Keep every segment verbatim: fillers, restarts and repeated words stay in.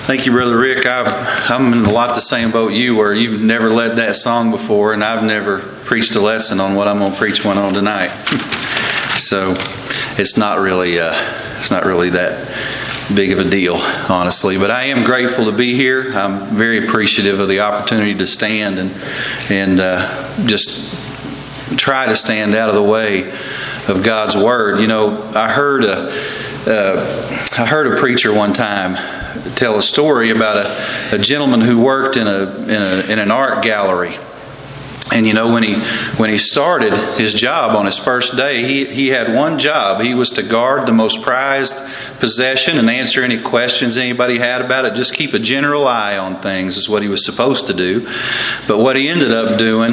Thank you, Brother Rick. I've, I'm in a lot the same boat you were. You've never led that song before, and I've never preached a lesson on what I'm going to preach one on tonight. So it's not really, uh, it's not really that big of a deal, honestly. But I am grateful to be here. I'm very appreciative of the opportunity to stand and and uh, just try to stand out of the way of God's Word. You know, I heard a uh, I heard a preacher one time tell a story about a, a gentleman who worked in a, in a in an art gallery. And you know, when he when he started his job on his first day, he, he had one job. He was to guard the most prized possession and answer any questions anybody had about it. Just keep a general eye on things is what he was supposed to do. But what he ended up doing,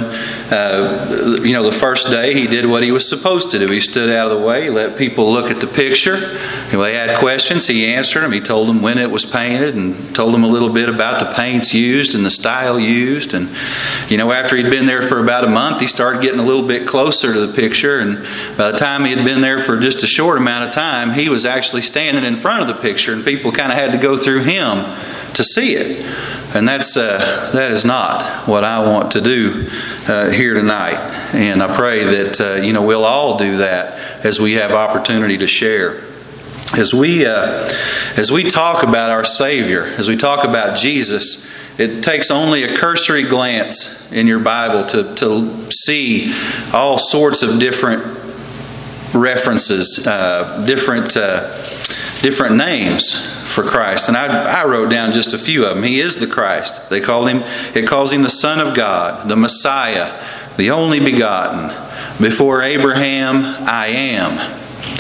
uh, you know, the first day he did what he was supposed to do. He stood out of the way, he let people look at the picture. If they had questions, he answered them. He told them when it was painted and told them a little bit about the paints used and the style used. And, you know, after he'd been there for about a month, he started getting a little bit closer to the picture, and by the time he had been there for just a short amount of time, he was actually standing in front of the picture, and people kind of had to go through him to see it. And that's uh, that is not what I want to do uh, here tonight. And I pray that uh, you know we'll all do that as we have opportunity to share. As we uh, as we talk about our Savior, as we talk about Jesus, it takes only a cursory glance in your Bible to, to see all sorts of different references, uh, different uh, different names for Christ. And I, I wrote down just a few of them. He is the Christ. They call him. It calls him the Son of God, the Messiah, the only begotten. Before Abraham, I am.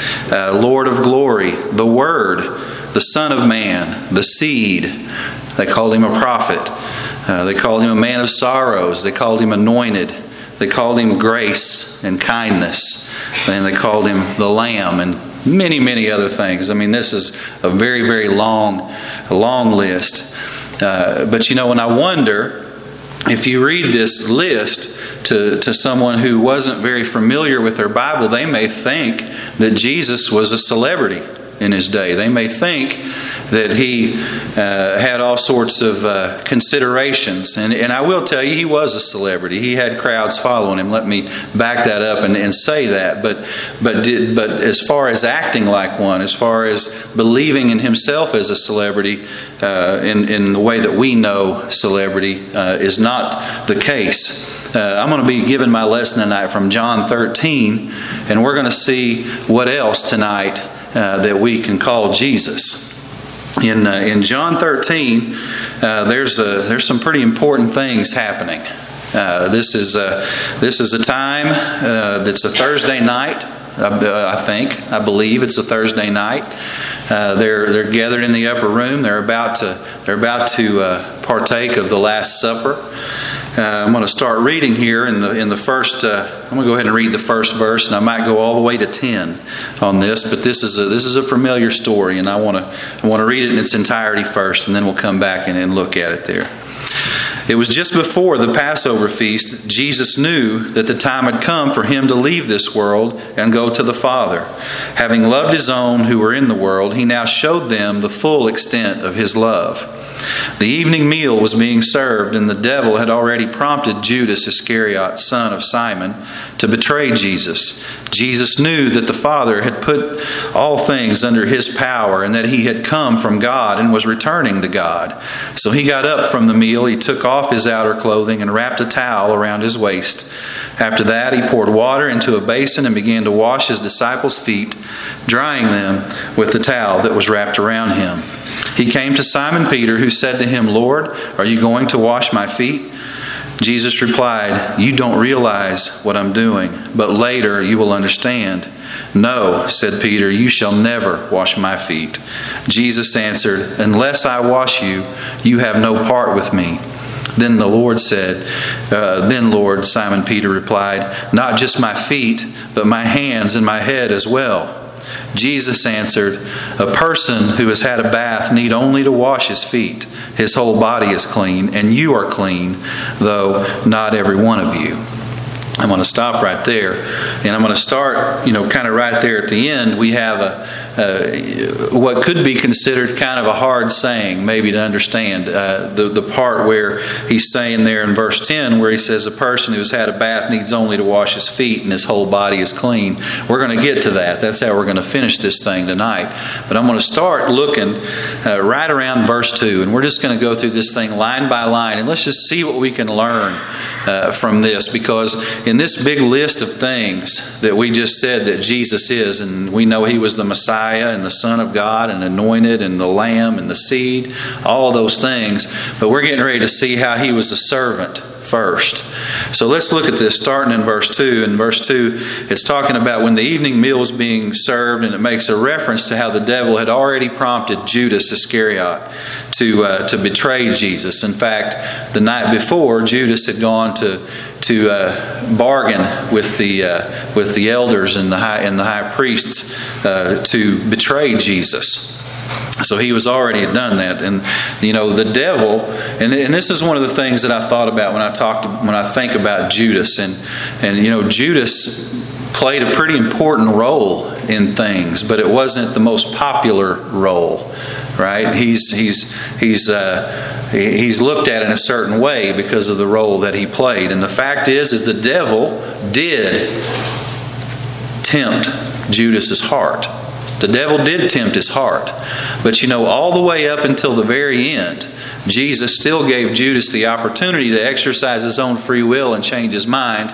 Uh, Lord of glory, the Word, the Son of Man, the Seed. They called him a prophet. Uh, they called him a man of sorrows. They called him anointed. They called him grace and kindness. And they called him the Lamb and many, many other things. I mean, this is a very, very long, long list. Uh, but you know, and I wonder if you read this list to, to someone who wasn't very familiar with their Bible, they may think that Jesus was a celebrity in his day. They may think that he uh, had all sorts of uh, considerations. And, and I will tell you, he was a celebrity. He had crowds following him. Let me back that up and, and say that. But but did, but as far as acting like one, as far as believing in himself as a celebrity, uh, in, in the way that we know celebrity, uh, is not the case. Uh, I'm going to be giving my lesson tonight from John thirteen, and we're going to see what else tonight uh, that we can call Jesus. In uh, in John thirteen, uh, there's a, there's some pretty important things happening. Uh, this is a, this is a time uh, that's a Thursday night. Uh, I think I believe it's a Thursday night. Uh, they're they're gathered in the upper room. They're about to they're about to uh, partake of the Last Supper. Uh, I'm going to start reading here in the in the first. Uh, I'm going to go ahead and read the first verse, and I might go all the way to ten on this. But this is a this is a familiar story, and I want to I want to read it in its entirety first, and then we'll come back and, and look at it there. It was just before the Passover feast. Jesus knew that the time had come for him to leave this world and go to the Father. Having loved his own who were in the world, he now showed them the full extent of his love. The evening meal was being served, and the devil had already prompted Judas Iscariot, son of Simon, to betray Jesus. Jesus knew that the Father had put all things under his power, and that he had come from God and was returning to God. So he got up from the meal, he took off his outer clothing and wrapped a towel around his waist. After that, he poured water into a basin and began to wash his disciples' feet, drying them with the towel that was wrapped around him. He came to Simon Peter, who said to him, "Lord, are you going to wash my feet?" Jesus replied, "You don't realize what I'm doing, but later you will understand." "No," said Peter, "you shall never wash my feet." Jesus answered, "Unless I wash you, you have no part with me." Then the Lord said, uh, Then Lord, Simon Peter replied, "Not just my feet, but my hands and my head as well." Jesus answered, "A person who has had a bath need only to wash his feet. His whole body is clean, and you are clean, though not every one of you." I'm going to stop right there, and I'm going to start, you know, kind of right there at the end. We have a, uh, what could be considered kind of a hard saying, maybe to understand. Uh, the, the part where he's saying there in verse ten, where he says, a person who has had a bath needs only to wash his feet and his whole body is clean. We're going to get to that. That's how we're going to finish this thing tonight. But I'm going to start looking uh, right around verse two, and we're just going to go through this thing line by line, and let's just see what we can learn uh, from this, because in this big list of things that we just said that Jesus is, and we know he was the Messiah and the Son of God and anointed and the Lamb and the seed, all those things, but we're getting ready to see how he was a servant first. So let's look at this starting in verse two. In verse two, it's talking about when the evening meal was being served, and it makes a reference to how the devil had already prompted Judas Iscariot to uh, to betray Jesus. In fact, the night before, Judas had gone to to uh, bargain with the uh, with the elders and the high and the high priests uh, to betray Jesus. So he was already had done that. And you know, the devil, and, and this is one of the things that I thought about when I talked when I think about Judas, and and you know, Judas played a pretty important role in things, but it wasn't the most popular role, right? He's he's he's uh, he's looked at in a certain way because of the role that he played. And the fact is, is the devil did tempt Judas's heart. The devil did tempt his heart. But you know, all the way up until the very end, Jesus still gave Judas the opportunity to exercise his own free will and change his mind.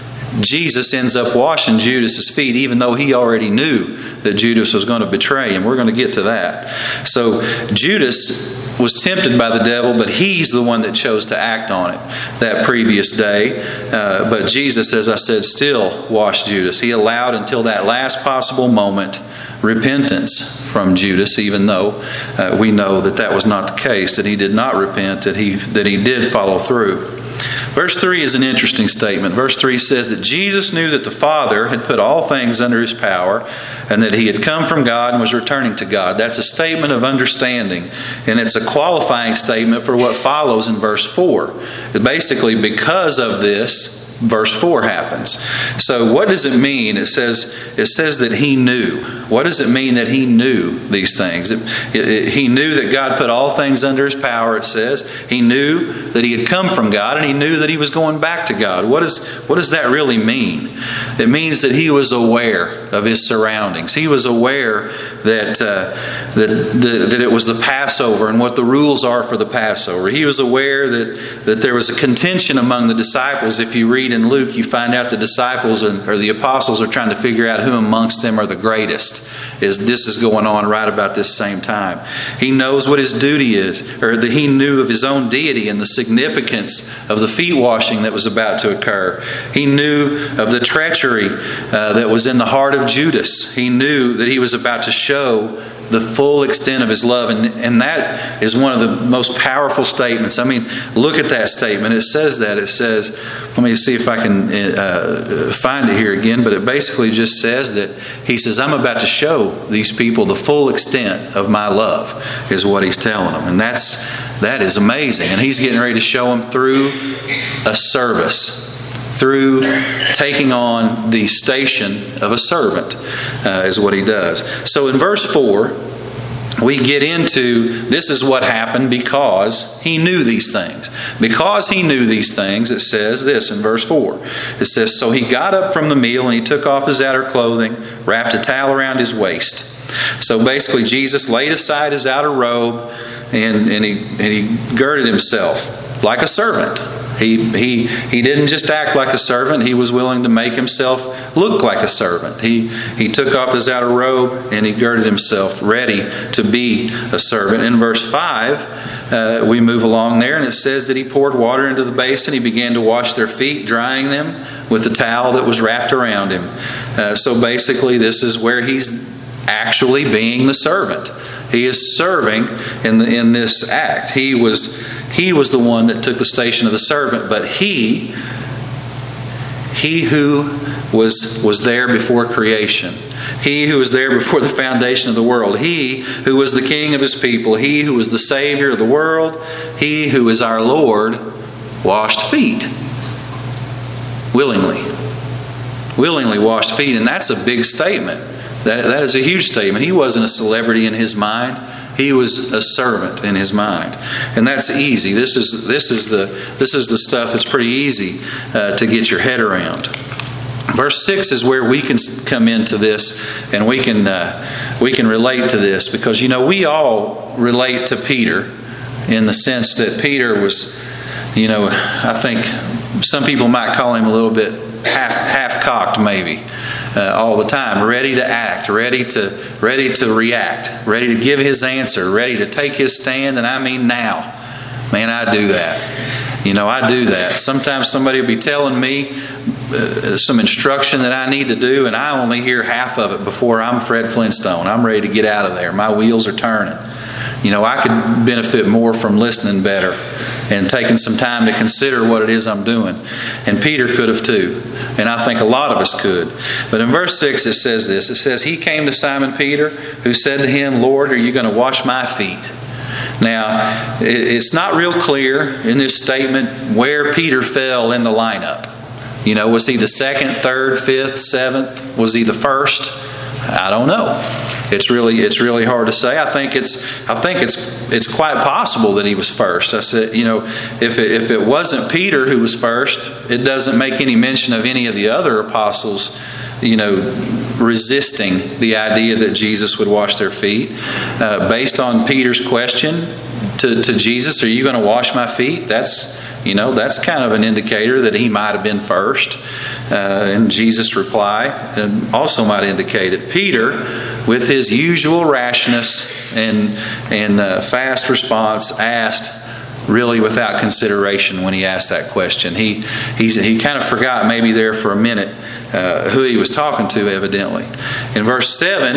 Jesus ends up washing Judas's feet, even though he already knew that Judas was going to betray him. We're going to get to that. So Judas was tempted by the devil, but he's the one that chose to act on it that previous day. Uh, but Jesus, as I said, still washed Judas. He allowed until that last possible moment repentance from Judas, even though uh, we know that that was not the case, that he did not repent, that he that he did follow through. Verse three is an interesting statement. Verse three says that Jesus knew that the Father had put all things under his power, and that he had come from God and was returning to God. That's a statement of understanding, and it's a qualifying statement for what follows in verse four. Basically, because of this, verse four happens. So what does it mean? It says it says that he knew. What does it mean that he knew these things? It, it, it, he knew that God put all things under his power, it says. He knew that he had come from God, and he knew that he was going back to God. What, is, what does that really mean? It means that he was aware of his surroundings. He was aware that, uh, that, that, that it was the Passover and what the rules are for the Passover. He was aware that, that there was a contention among the disciples. If you read in Luke, you find out the disciples or the apostles are trying to figure out who amongst them are the greatest. Is this is going on right about this same time. He knows what his duty is, or that he knew of his own deity and the significance of the feet washing that was about to occur. He knew of the treachery uh, that was in the heart of Judas. He knew that he was about to show the full extent of his love. And, and that is one of the most powerful statements. I mean, look at that statement. It says that. It says, let me see if I can uh, find it here again, but it basically just says that he says, I'm about to show these people the full extent of my love, is what he's telling them. And that's that is amazing. And he's getting ready to show them through a service, through taking on the station of a servant, uh, is what he does. So in verse four, we get into, this is what happened because he knew these things. Because he knew these things, it says this in verse four. It says, so he got up from the meal and he took off his outer clothing, wrapped a towel around his waist. So basically Jesus laid aside his outer robe and, and, he, and he girded himself like a servant. He, he, he didn't just act like a servant. He was willing to make himself look like a servant. He, he took off his outer robe and he girded himself ready to be a servant. In verse five, uh, we move along there and it says that he poured water into the basin. He began to wash their feet, drying them with the towel that was wrapped around him. Uh, so basically this is where he's actually being the servant. He is serving in, the, in this act. He was... He was the one that took the station of the servant, but he, he who was, was there before creation, he who was there before the foundation of the world, he who was the king of his people, he who was the Savior of the world, he who is our Lord, washed feet. Willingly. Willingly washed feet, and that's a big statement. That, that is a huge statement. He wasn't a celebrity in his mind. He was a servant in his mind. And that's easy. This is this is the this is the stuff that's pretty easy uh, to get your head around. Verse six is where we can come into this, and we can uh, we can relate to this, because you know we all relate to Peter in the sense that Peter was, you know, I think some people might call him a little bit half half cocked maybe. Uh, all the time, ready to act, ready to ready to react, ready to give his answer, ready to take his stand, and I mean now. Man, I do that. You know, I do that. Sometimes somebody will be telling me uh, some instruction that I need to do, and I only hear half of it before I'm Fred Flintstone. I'm ready to get out of there. My wheels are turning. You know, I could benefit more from listening better and taking some time to consider what it is I'm doing. And Peter could have too. And I think a lot of us could. But in verse six it says this. It says, he came to Simon Peter, who said to him, Lord, are you going to wash my feet? Now, it's not real clear in this statement where Peter fell in the lineup. You know, was he the second, third, fifth, seventh? Was he the first? I don't know. It's really it's really hard to say. I think it's I think it's it's quite possible that he was first. I said, you know, if it, if it wasn't Peter who was first, it doesn't make any mention of any of the other apostles, you know, resisting the idea that Jesus would wash their feet. Uh, based on Peter's question to, to Jesus, are you going to wash my feet? That's, you know, that's kind of an indicator that he might have been first. Uh, and Jesus' reply also might indicate it. Peter, with his usual rashness and, and uh, fast response, asked really without consideration when he asked that question. He, he's, he kind of forgot maybe there for a minute uh, who he was talking to, evidently. In verse seven,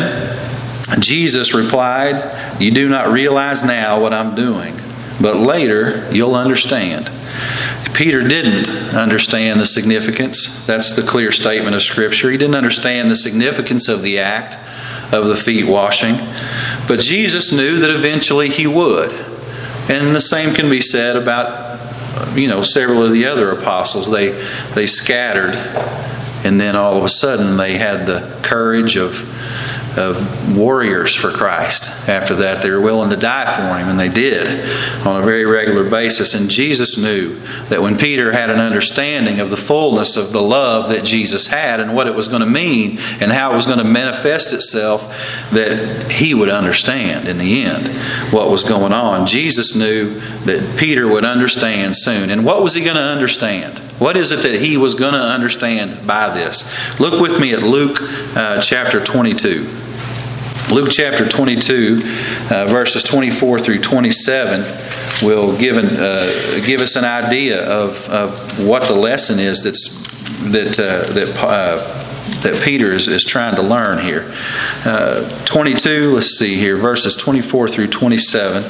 Jesus replied, you do not realize now what I'm doing, but later you'll understand. Peter didn't understand the significance. That's the clear statement of Scripture. He didn't understand the significance of the act of the feet washing. But Jesus knew that eventually he would. And the same can be said about, you know, several of the other apostles. They, they scattered, and then all of a sudden they had the courage of of warriors for Christ. After that, they were willing to die for Him, and they did on a very regular basis. And Jesus knew that when Peter had an understanding of the fullness of the love that Jesus had and what it was going to mean and how it was going to manifest itself, that he would understand in the end what was going on. Jesus knew that Peter would understand soon. And what was he going to understand? What is it that he was going to understand by this? Look with me at Luke uh, chapter twenty-two. Luke chapter twenty-two, uh, verses twenty-four through twenty-seven will give an, uh, give us an idea of, of what the lesson is that's that uh, that uh, that Peter is, is trying to learn here. Uh, twenty-two, let's see here, verses twenty-four through twenty-seven.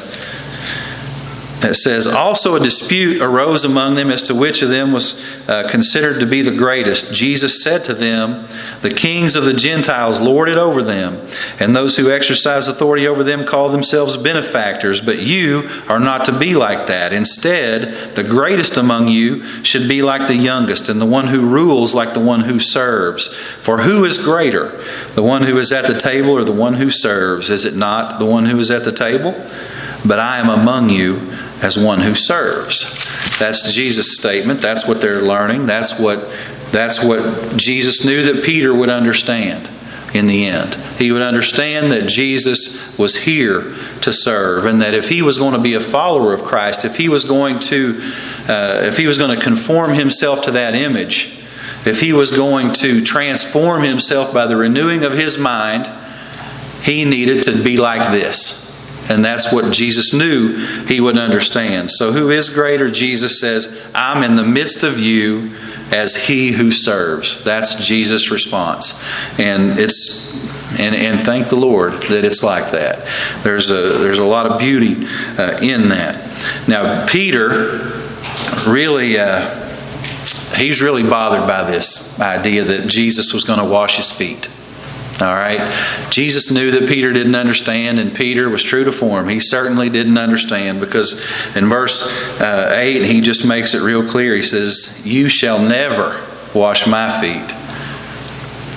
It says, also a dispute arose among them as to which of them was uh, considered to be the greatest. Jesus said to them, the kings of the Gentiles lord it over them, and those who exercise authority over them call themselves benefactors. But you are not to be like that. Instead, the greatest among you should be like the youngest, and the one who rules like the one who serves. For who is greater, the one who is at the table or the one who serves? Is it not the one who is at the table? But I am among you as one who serves. That's Jesus' statement. That's what they're learning. That's what, that's what Jesus knew that Peter would understand in the end. He would understand that Jesus was here to serve, and that if he was going to be a follower of Christ, if he was going to, uh, if he was going to conform himself to that image, if he was going to transform himself by the renewing of his mind, he needed to be like this. And that's what Jesus knew he would understand. So who is greater? Jesus says, I'm in the midst of you as he who serves. That's Jesus' response. And it's and, and thank the Lord that it's like that. There's a there's a lot of beauty uh, in that. Now Peter really uh, he's really bothered by this idea that Jesus was going to wash his feet. All right. Jesus knew that Peter didn't understand, and Peter was true to form. He certainly didn't understand, because in verse uh, eight, he just makes it real clear. He says, you shall never wash my feet.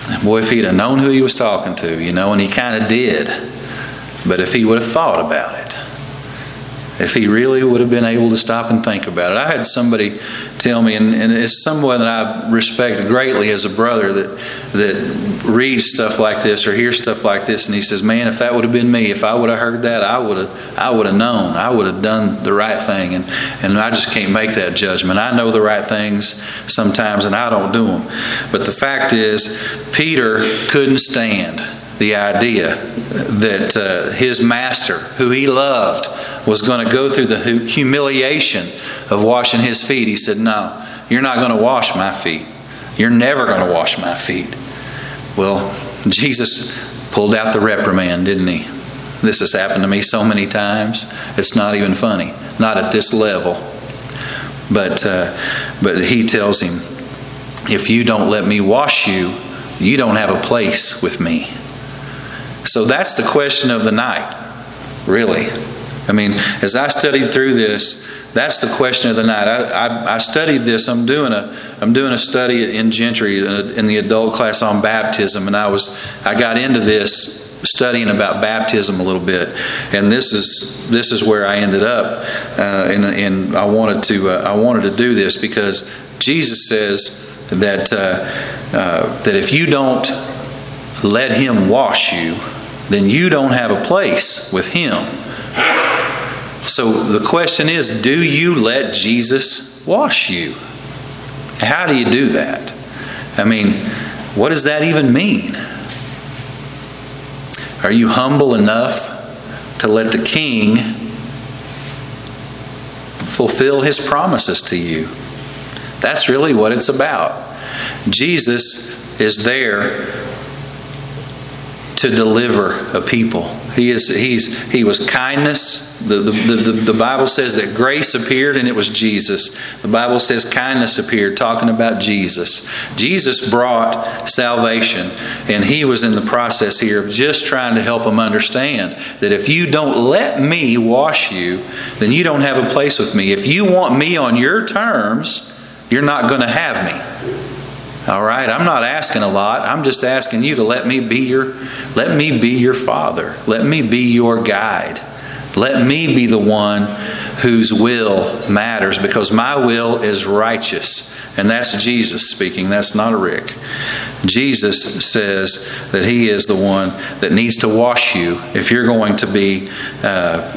Boy, if he'd have known who he was talking to, you know, and he kind of did. But if he would have thought about it, if he really would have been able to stop and think about it. I had somebody tell me, and, and it's someone that I respect greatly as a brother that that reads stuff like this or hears stuff like this, and he says, man, if that would have been me, if I would have heard that, I would have I would have known. I would have done the right thing. And, and I just can't make that judgment. I know the right things sometimes, and I don't do them. But the fact is, Peter couldn't stand the idea that uh, his master, who he loved, was going to go through the humiliation of washing his feet. He said, no, you're not going to wash my feet. You're never going to wash my feet. Well, Jesus pulled out the reprimand, didn't he? This has happened to me so many times. It's not even funny. Not at this level. But, uh, but he tells him, if you don't let me wash you, you don't have a place with me. So that's the question of the night, really. I mean, as I studied through this, that's the question of the night. I, I, I studied this. I'm doing a I'm doing a study in Gentry in the adult class on baptism, and I was I got into this studying about baptism a little bit, and this is this is where I ended up, uh, and, and I wanted to uh, I wanted to do this because Jesus says that uh, uh, that if you don't let Him wash you, then you don't have a place with Him. So the question is, do you let Jesus wash you? How do you do that? I mean, what does that even mean? Are you humble enough to let the King fulfill His promises to you? That's really what it's about. Jesus is there to deliver a people. He is. He's. He was kindness. The, the, the, the Bible says that grace appeared, and it was Jesus. The Bible says kindness appeared, talking about Jesus. Jesus brought salvation, and He was in the process here of just trying to help them understand that if you don't let me wash you, then you don't have a place with me. If you want me on your terms, you're not going to have me. All right, I'm not asking a lot. I'm just asking you to let me be your, let me be your father. Let me be your guide. Let me be the one whose will matters, because my will is righteous. And that's Jesus speaking. That's not a Rick. Jesus says that He is the one that needs to wash you if you're going to be uh,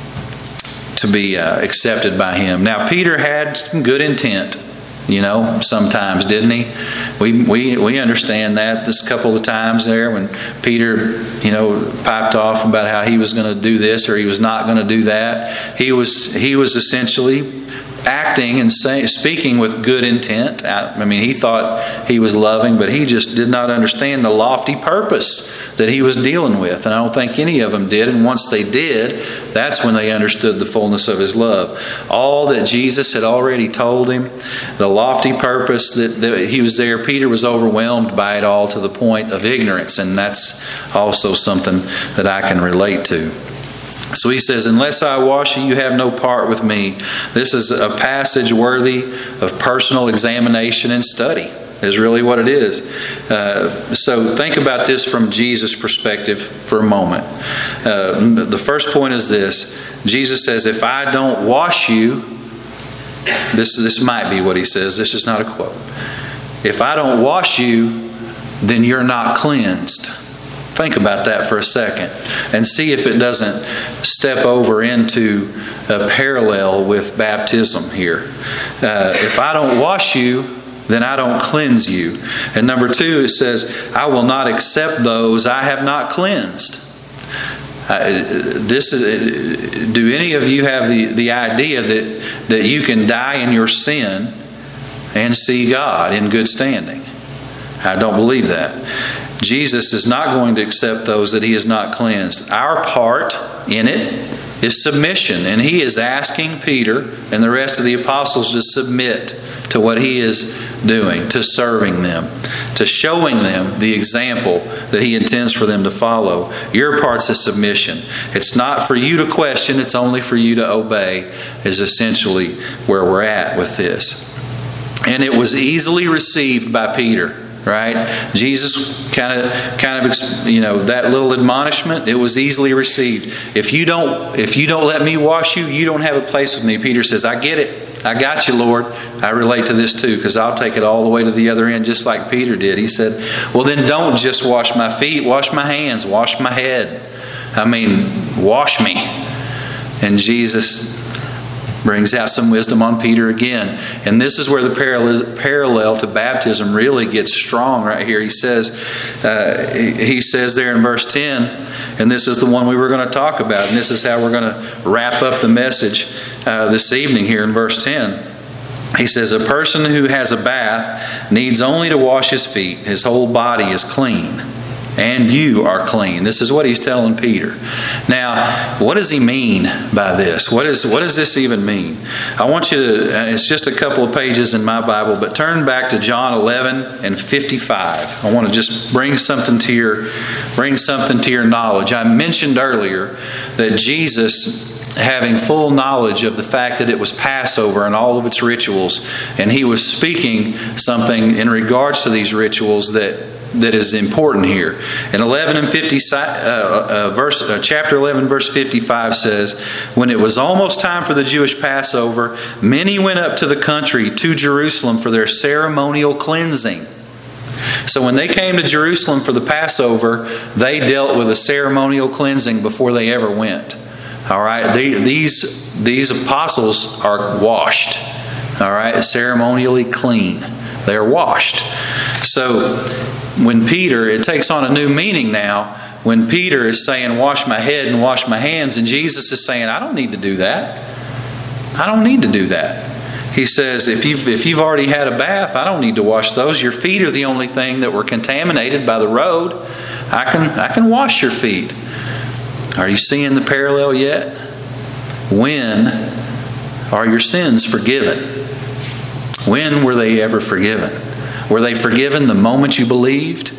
to be uh, accepted by Him. Now, Peter had some good intent. You know, sometimes, didn't he? We we we understand that. This couple of times there when Peter, you know, piped off about how he was going to do this or he was not going to do that. He was he was essentially acting and say, speaking with good intent. I mean, he thought he was loving, but he just did not understand the lofty purpose that he was dealing with. And I don't think any of them did. And once they did, that's when they understood the fullness of His love. All that Jesus had already told him, the lofty purpose that, that he was there, Peter was overwhelmed by it all to the point of ignorance. And that's also something that I can relate to. So he says, unless I wash you, you have no part with me. This is a passage worthy of personal examination and study, is really what it is. Uh, so think about this from Jesus' perspective for a moment. Uh, the first point is this. Jesus says, if I don't wash you, this, this might be what He says. This is not a quote. If I don't wash you, then you're not cleansed. Think about that for a second and see if it doesn't step over into a parallel with baptism here. Uh, if I don't wash you, then I don't cleanse you. And number two, it says, I will not accept those I have not cleansed. Uh, this is, do any of you have the, the idea that, that you can die in your sin and see God in good standing? I don't believe that. Jesus is not going to accept those that He has not cleansed. Our part in it is submission. And He is asking Peter and the rest of the apostles to submit to what He is doing, to serving them, to showing them the example that He intends for them to follow. Your part's a submission. It's not for you to question, it's only for you to obey, is essentially where we're at with this. And it was easily received by Peter. right? Jesus kind of, kind of, you know, that little admonishment, it was easily received. If you don't, if you don't let me wash you, you don't have a place with me. Peter says, I get it. I got you, Lord. I relate to this too, because I'll take it all the way to the other end, just like Peter did. He said, well, then don't just wash my feet, wash my hands, wash my head. I mean, wash me. And Jesus brings out some wisdom on Peter again. And this is where the parallel, parallel to baptism really gets strong right here. He says, uh, he says there in verse ten, and this is the one we were going to talk about, and this is how we're going to wrap up the message uh, this evening here in verse ten. He says, a person who has a bath needs only to wash his feet. His whole body is clean. And you are clean. This is what he's telling Peter. Now, what does he mean by this? What is what does this even mean? I want you to, it's just a couple of pages in my Bible, but turn back to John eleven and fifty-five. I want to just bring something to your, bring something to your knowledge. I mentioned earlier that Jesus, having full knowledge of the fact that it was Passover and all of its rituals, and he was speaking something in regards to these rituals that that is important here. In eleven and fifty, uh, uh, verse, uh, chapter eleven, verse fifty-five says, when it was almost time for the Jewish Passover, many went up to the country to Jerusalem for their ceremonial cleansing. So when they came to Jerusalem for the Passover, they dealt with a ceremonial cleansing before they ever went. All right, they, these these apostles are washed. All right, ceremonially clean. They are washed. So when Peter, it takes on a new meaning now. When Peter is saying, wash my head and wash my hands, and Jesus is saying, I don't need to do that. I don't need to do that. He says, if you've, if you've already had a bath, I don't need to wash those. Your feet are the only thing that were contaminated by the road. I can, I can wash your feet. Are you seeing the parallel yet? When are your sins forgiven? When were they ever forgiven? Were they forgiven the moment you believed?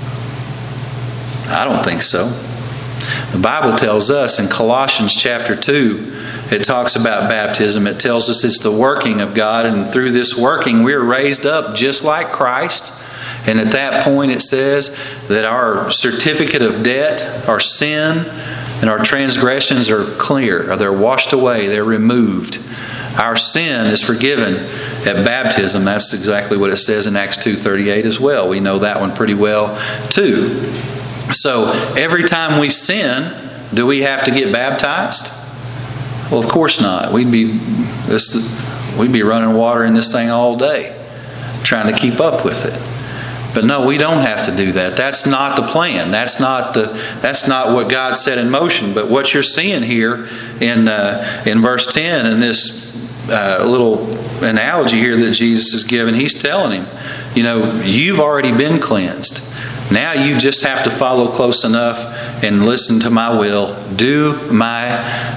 I don't think so. The Bible tells us in Colossians chapter two, it talks about baptism. It tells us it's the working of God, and through this working we're raised up just like Christ. And at that point it says that our certificate of debt, our sin, and our transgressions are clear, or they're washed away, they're removed. Our sin is forgiven at baptism. That's exactly what it says in Acts two thirty-eight as well. We know that one pretty well too. So every time we sin, do we have to get baptized? Well, of course not. We'd be this, we'd be running water in this thing all day, trying to keep up with it. But no, we don't have to do that. That's not the plan. That's not the. That's not what God set in motion. But what you're seeing here in uh, in verse ten, in this uh, little analogy here that Jesus is giving, he's telling him, you know, you've already been cleansed. Now you just have to follow close enough and listen to my will, do my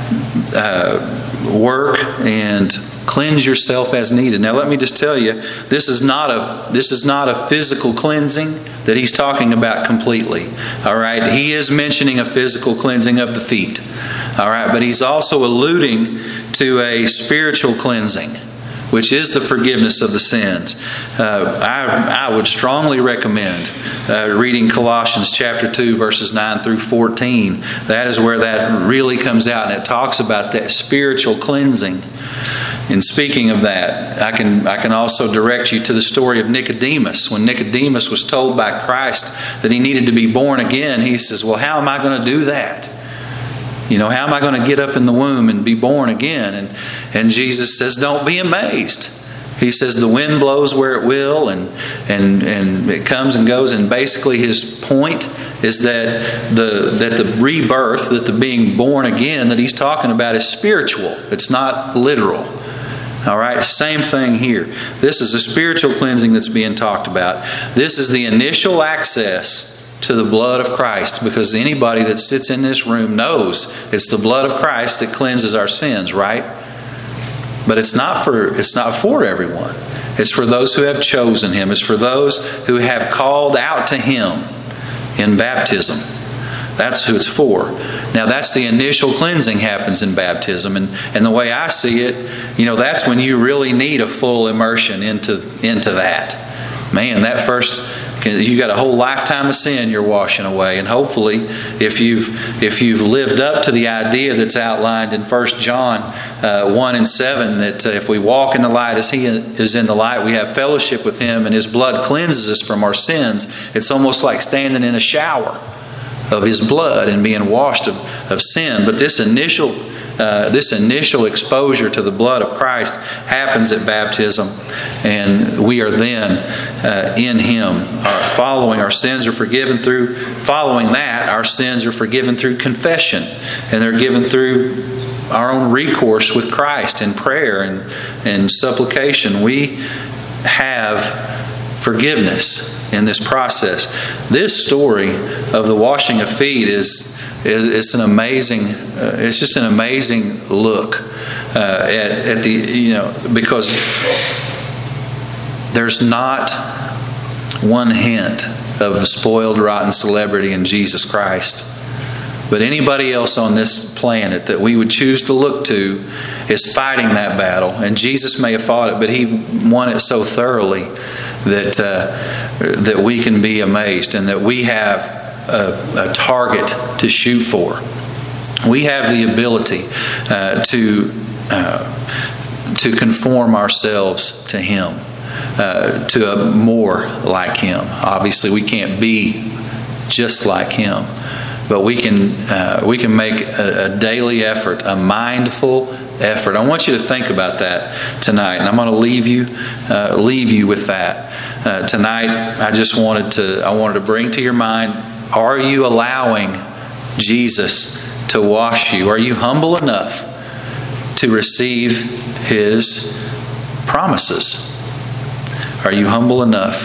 uh, work, and cleanse yourself as needed. Now let me just tell you, this is not a this is not a physical cleansing that he's talking about completely. All right, he is mentioning a physical cleansing of the feet. All right, but he's also alluding to a spiritual cleansing, which is the forgiveness of the sins. Uh, I, I would strongly recommend uh, reading Colossians chapter two, verses nine through fourteen. That is where that really comes out, and it talks about that spiritual cleansing. And speaking of that, I can I can also direct you to the story of Nicodemus. When Nicodemus was told by Christ that he needed to be born again, he says, well, how am I going to do that? You know, how am I going to get up in the womb and be born again? And, and Jesus says, don't be amazed. He says the wind blows where it will, and, and, and it comes and goes. And basically his point is that the, that the rebirth, that the being born again that he's talking about is spiritual. It's not literal. All right, same thing here. This is a spiritual cleansing that's being talked about. This is the initial access to the blood of Christ, because anybody that sits in this room knows it's the blood of Christ that cleanses our sins, right? But it's not for it's not for everyone. It's for those who have chosen Him. It's for those who have called out to Him in baptism. That's who it's for. Now that's the initial cleansing happens in baptism. And, and the way I see it, you know, that's when you really need a full immersion into, into that. Man, that first You got a whole lifetime of sin you're washing away. And hopefully, if you've if you've lived up to the idea that's outlined in First John uh, one and seven, that uh, if we walk in the light as He is in the light, we have fellowship with Him, and His blood cleanses us from our sins. It's almost like standing in a shower of His blood and being washed of, of sin. But this initial Uh, this initial exposure to the blood of Christ happens at baptism, and we are then uh, in Him. Our, following our sins are forgiven through, following that, our sins are forgiven through confession, and they're given through our own recourse with Christ in prayer and, and supplication. We have forgiveness in this process. This story of the washing of feet is It's an amazing. Uh, it's just an amazing look uh, at, at the you know because there's not one hint of a spoiled, rotten celebrity in Jesus Christ, but anybody else on this planet that we would choose to look to is fighting that battle. And Jesus may have fought it, but He won it so thoroughly that uh, that we can be amazed, and that we have A, a target to shoot for. We have the ability uh, to uh, to conform ourselves to Him, uh, to a more like Him. Obviously, we can't be just like Him, but we can uh, we can make a, a daily effort, a mindful effort. I want you to think about that tonight, and I'm going to leave you uh, leave you with that uh, tonight. I just wanted to I wanted to bring to your mind. Are you allowing Jesus to wash you? Are you humble enough to receive His promises? Are you humble enough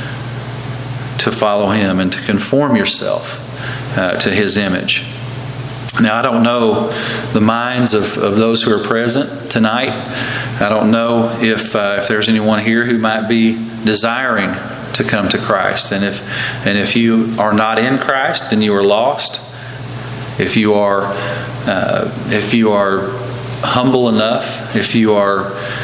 to follow Him and to conform yourself uh, to His image? Now, I don't know the minds of, of those who are present tonight. I don't know if uh, if there's anyone here who might be desiring to come to Christ. And if and if you are not in Christ, then you are lost. If you are uh, if you are humble enough, if you are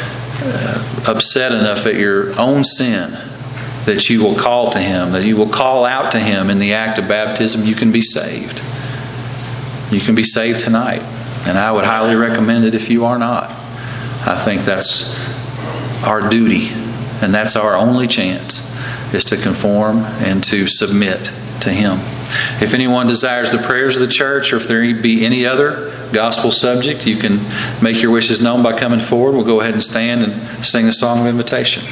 uh, upset enough at your own sin, that you will call to Him, that you will call out to Him in the act of baptism, you can be saved. You can be saved tonight. And I would highly recommend it if you are not. I think that's our duty, and that's our only chance, is to conform and to submit to Him. If anyone desires the prayers of the church, or if there be any other gospel subject, you can make your wishes known by coming forward. We'll go ahead and stand and sing a song of invitation.